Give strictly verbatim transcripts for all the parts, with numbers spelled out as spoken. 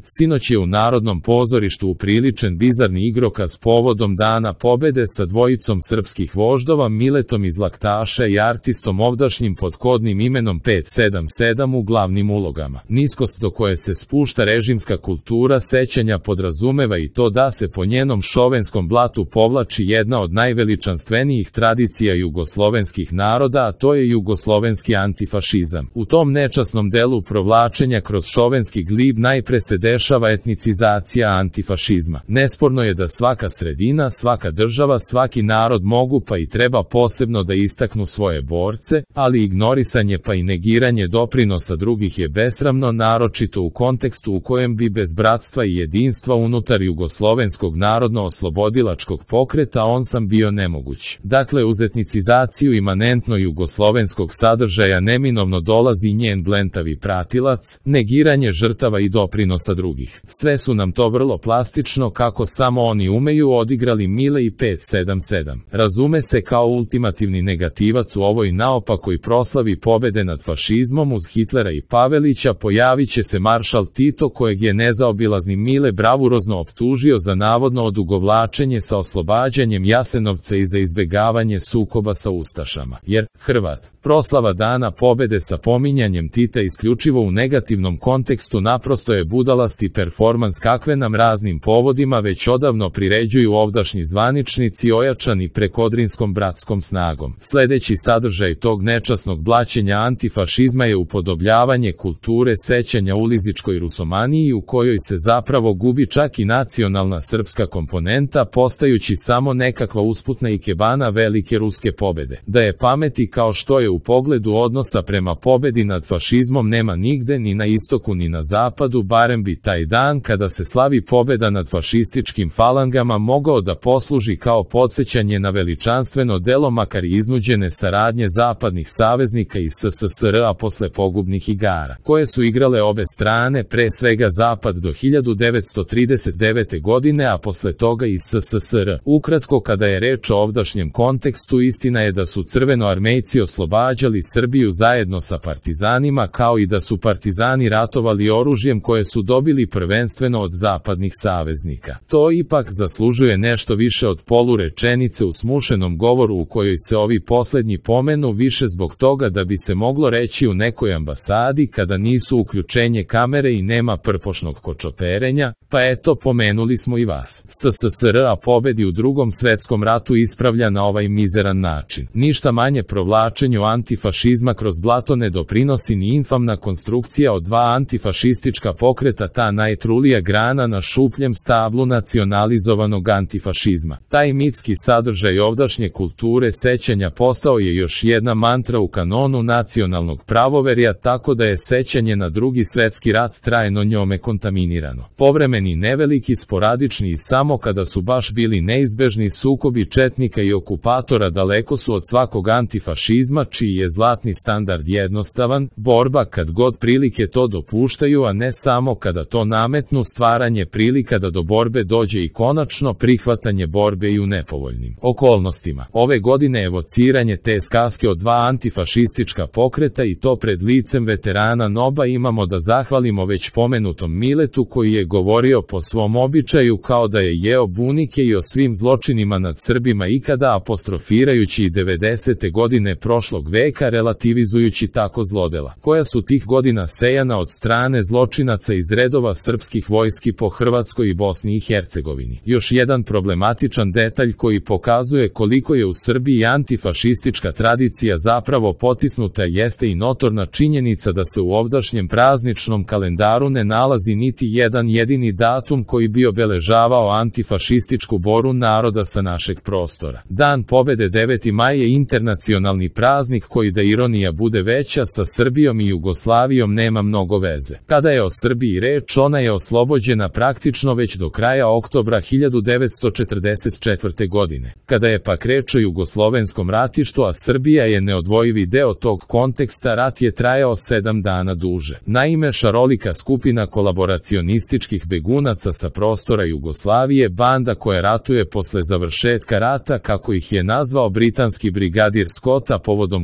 Sinoć je u Narodnom pozorištu upriličen bizarni igrokaz povodom Dana pobede sa dvojicom srpskih voždova Miletom iz Laktaša i artistom ovdašnjim pod kodnim imenom pet sedam sedam u glavnim ulogama. Niskost do koje se spušta režimska kultura sećanja podrazumeva i to da se po njenom šovenskom blatu povlači jedna od najveličanstvenijih tradicija jugoslovenskih naroda, a to je jugoslovenski antifašizam. U tom nečasnom delu provlačenja kroz šovenski glib najpre se dešava etnicizacija antifašizma. Nesporno je da svaka sredina, svaka država, svaki narod mogu pa i treba posebno da istaknu svoje borce, ali ignorisanje pa i negiranje doprinosa drugih je besramno, naročito u kontekstu u kojem bi bez bratstva i jedinstva unutar jugoslovenskog narodno-oslobodilačkog pokreta on sam bio nemoguć. Dakle, uz etnicizaciju imanentno jugoslovenskog sadržaja neminovno dolazi njen blentavi pratilac, negiranje žrtava i doprinosa drugih. Sve su nam to vrlo plastično, kako samo oni umeju, odigrali Mile i pet sedam sedam. Razume se kao ultimativni negativac u ovoj naopakoj proslavi pobede nad fašizmom. Uz Hitlera i Pavelića pojavit će se maršal Tito, kojeg je nezaobilazni Mile bravurozno optužio za navodno odugovlačenje sa oslobađanjem Jasenovca i za izbegavanje sukoba sa ustašama. Jer, Hrvat, proslava Dana pobede sa pominjanjem Tita isključivo u negativnom kontekstu naprosto je budalasti performans kakve nam raznim povodima već odavno priređuju ovdašnji zvaničnici ojačani prekodrinskom bratskom snagom. Sledeći sadržaj tog nečasnog blaćenja antifašizma je upodobljavanje kulture sećanja ulizičkoj rusomaniji u kojoj se zapravo gubi čak i nacionalna srpska komponenta, postajući samo nekakva usputna ikebana velike ruske pobede. Da je pameti kao što je u pogledu odnosa prema pobedi nad fašizmom nema nigde, ni na istoku ni na zapadu, barem bi taj dan kada se slavi pobeda nad fašističkim falangama mogao da posluži kao podsjećanje na veličanstveno delo makar i iznuđene saradnje zapadnih saveznika i S S S R-a posle pogubnih igara, koje su igrale obe strane, pre svega Zapad do hiljadu devetsto trideset devete. godine, a posle toga i S S S R. Ukratko, kada je reč o ovdašnjem kontekstu, istina je da su crvenoarmejci oslobađali Srbiju zajedno sa partizanima, kao i da su partizani ratovali oružjem koje su dobili prvenstveno od zapadnih saveznika. To ipak zaslužuje nešto više od polurečenice u smušenom govoru u kojoj se ovi poslednji pomenu, više zbog toga da bi se moglo reći u nekoj ambasadi kada nisu uključenje kamere i nema prpošnog kočoperenja, pa eto pomenuli smo i vas. S S S R a pobedi u Drugom svetskom ratu ispravlja na ovaj mizeran način. Ništa manje provlačenju antifašizma kroz blato ne doprinosi ni infamna konstrukcija od dva antifašistička pokreta, ta najtrulija grana na šupljem stablu nacionalizovanog antifašizma. Taj mitski sadržaj ovdašnje kulture sećanja postao je još jedna mantra u kanonu nacionalnog pravoverja, tako da je sećanje na Drugi svetski rat trajno njome kontaminirano. Povremeni, neveliki, sporadični i samo kada su baš bili neizbežni sukobi četnika i okupatora daleko su od svakog antifašizma, čiji je zlatni standard jednostavan, borba kad god prilike to dopuštaju, a ne samo kada to nametnu, stvaranje prilika da do borbe dođe i konačno prihvatanje borbe i u nepovoljnim okolnostima. Ove godine evociranje te skaske od dva antifašistička pokreta i to pred licem veterana NOB-a imamo da zahvalimo već pomenutom Miletu, koji je govorio po svom običaju kao da je jeo bunike i o svim zločinima nad Srbima ikada, apostrofirajući i devedesete godine prošlog veka, relativizujući tako zlodela, koja su tih godina sejana od strane zločinaca iz redova srpskih vojski po Hrvatskoj i Bosni i Hercegovini. Još jedan problematičan detalj koji pokazuje koliko je u Srbiji antifašistička tradicija zapravo potisnuta jeste i notorna činjenica da se u ovdašnjem prazničnom kalendaru ne nalazi niti jedan jedini datum koji bi obeležavao antifašističku boru naroda sa našeg prostora. Dan pobede deveti maj je internacionalni praznik koji, da ironija bude veća, sa Srbijom i Jugoslavijom nema mnogo veze. Kada je o Srbiji reč, ona je oslobođena praktično već do kraja oktobra hiljadu devetsto četrdeset četvrte. godine. Kada je pak reč o jugoslovenskom ratištu, a Srbija je neodvojivi deo tog konteksta, rat je trajao sedam dana duže. Naime, šarolika skupina kolaboracionističkih begunaca sa prostora Jugoslavije, banda koja ratuje posle završetka rata, kako ih je nazvao britanski brigadir Scott, a povodom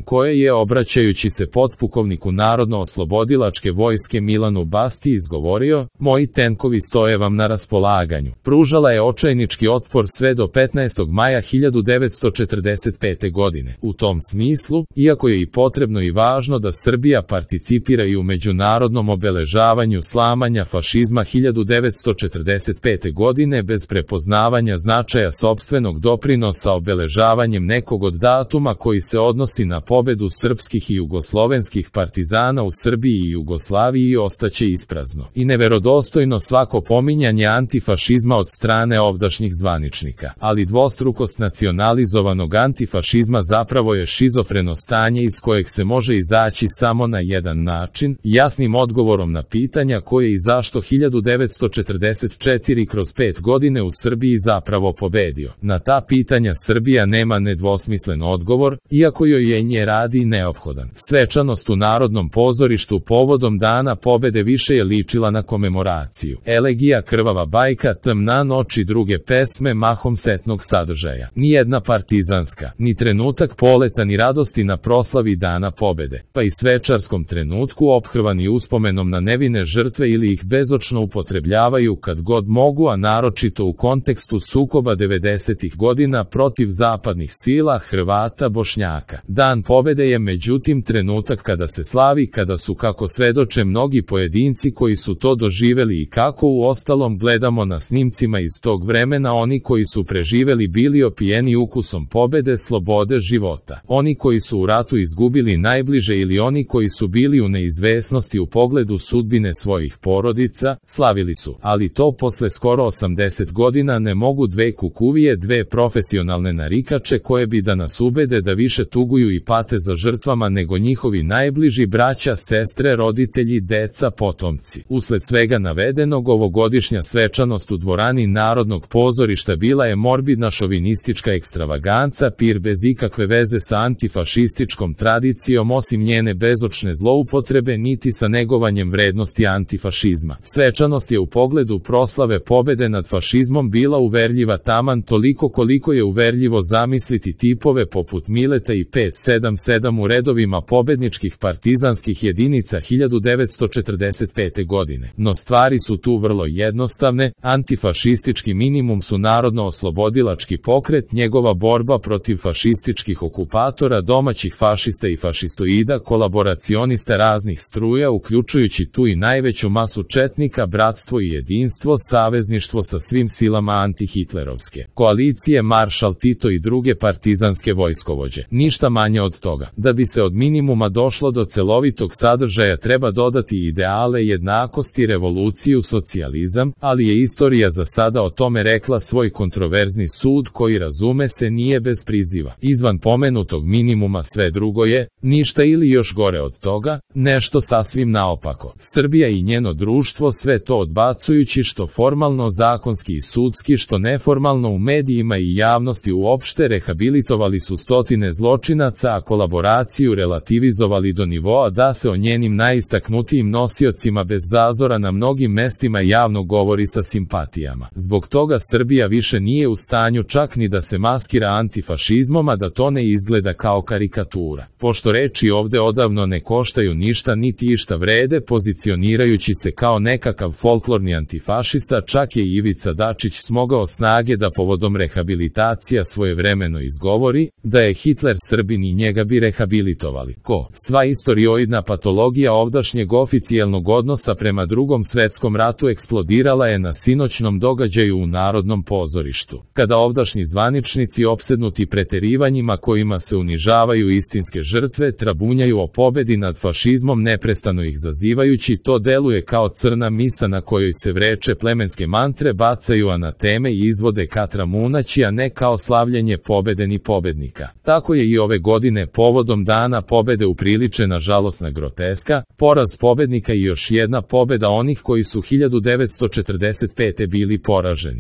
koje je, obraćajući se potpukovniku Narodno-oslobodilačke vojske Milanu Basti, izgovorio: "Moji tenkovi stoje vam na raspolaganju." Pružala je očajnički otpor sve do petnaestog maja hiljadu devetsto četrdeset pete godine. U tom smislu, iako je i potrebno i važno da Srbija participira i u međunarodnom obeležavanju slamanja fašizma hiljadu devetsto četrdeset pete godine bez prepoznavanja značaja sopstvenog doprinosa obeležavanjem nekog od datuma koji se odnosi na pobedu srpskih i jugoslovenskih partizana u Srbiji i Jugoslaviji, ostaće isprazno i neverodostojno svako pominjanje antifašizma od strane ovdašnjih zvaničnika. Ali dvostrukost nacionalizovanog antifašizma zapravo je šizofreno stanje iz kojeg se može izaći samo na jedan način, jasnim odgovorom na pitanja koje i zašto hiljadu devetsto četrdeset četiri kroz pet godine u Srbiji zapravo pobedio. Na ta pitanja Srbija nema nedvosmislen odgovor, iako joj je nje radi neophodan. Svečanost u Narodnom pozorištu povodom Dana pobede više je ličila na komemoraciju. Elegija, krvava bajka, Temna noć i druge pesme mahom setnog sadržaja. Nijedna partizanska, ni trenutak poleta ni radosti na proslavi Dana pobede, pa i svečarskom trenutku ophrvani uspomenom na nevine žrtve ili ih bezočno upotrebljavaju kad god mogu, a naročito u kontekstu sukoba devedesetih godina protiv zapadnih sila, Hrvata, Bošnjaka. Dan pobede je međutim trenutak kada se slavi, kada su, kako svedoče mnogi pojedinci koji su to doživeli i kako u ostalom gledamo na snimcima iz tog vremena, oni koji su preživeli bili opijeni ukusom pobede, slobode, života. Oni koji su u ratu izgubili najbliže ili oni koji su bili u neizvesnosti u pogledu sudbine svojih porodica, slavili su. Ali to posle skoro osamdeset godina ne mogu dve kukuvije, dve profesionalne narikače koje bi da nas ubede da više tuguju i pate za žrtvama nego njihovi najbliži, braća, sestre, roditelji, deca, potomci. Usled svega navedenog, ovogodišnja svečanost u dvorani Narodnog pozorišta bila je morbidna šovinistička ekstravaganca, pir bez ikakve veze sa antifašističkom tradicijom, osim njene bezočne zloupotrebe, niti sa negovanjem vrednosti antifašizma. Svečanost je u pogledu proslave pobede nad fašizmom bila uverljiva taman toliko koliko je uverljivo zamisliti tipove poput Mileta i pet sedam sedam u redovima pobedničkih partizanskih jedinica hiljadu devetsto četrdeset pete godine. No stvari su tu vrlo jednostavne, antifašistički minimum su Narodno-oslobodilački pokret, njegova borba protiv fašističkih okupatora, domaćih fašista i fašistoida, kolaboracionista raznih struja, uključujući tu i najveću masu četnika, bratstvo i jedinstvo, savezništvo sa svim silama antihitlerovske koalicije, maršal Tito i druge partizanske vojskovođe. Ništa manje od toga. Da bi se od minimuma došlo do celovitog sadržaja treba dodati ideale jednakosti, revoluciju, socijalizam, ali je istorija za sada o tome rekla svoj kontroverzni sud koji, razume se, nije bez priziva. Izvan pomenutog minimuma sve drugo je, ništa ili još gore od toga, nešto sasvim naopako. Srbija i njeno društvo sve to odbacujući što formalno, zakonski i sudski, što neformalno u medijima i javnosti uopšte, rehabilitovali su stotine zločinaca, a kolaboraciju relativizovali do nivoa da se o njenim najistaknutijim nosiocima bez zazora na mnogim mestima javno govori sa simpatijama. Zbog toga Srbija više nije u stanju čak ni da se maskira antifašizmom, a da to ne izgleda kao karikatura. Pošto reči ovde odavno ne koštaju ništa niti išta vrede, pozicionirajući se kao nekakav folklorni antifašista, čak je Ivica Dačić smogao snage da povodom rehabilitacija svojevremeno izgovori da je Hitler Srbin i njega bi rehabilitovali. Ko? Sva istorioidna patologija ovdašnjeg oficijelnog odnosa prema Drugom svetskom ratu eksplodirala je na sinoćnom događaju u Narodnom pozorištu, kada ovdašnji zvaničnici opsednuti preterivanjima kojima se unižavaju istinske žrtve trabunjaju o pobedi nad fašizmom neprestano ih zazivajući, to deluje kao crna misa na kojoj se vreče plemenske mantre, bacaju anateme i izvode katramunaći, a ne kao slavljenje pobede ni pobednika. Tako je i ove godine povodom Dana pobede upriličena žalosna groteska, poraz pobednika i još jedna pobeda onih koji su hiljadu devetsto četrdeset pete bili poraženi.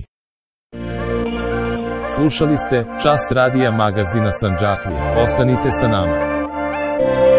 Slušali ste Čas radija magazina Sandžaklija. Ostanite sa nama.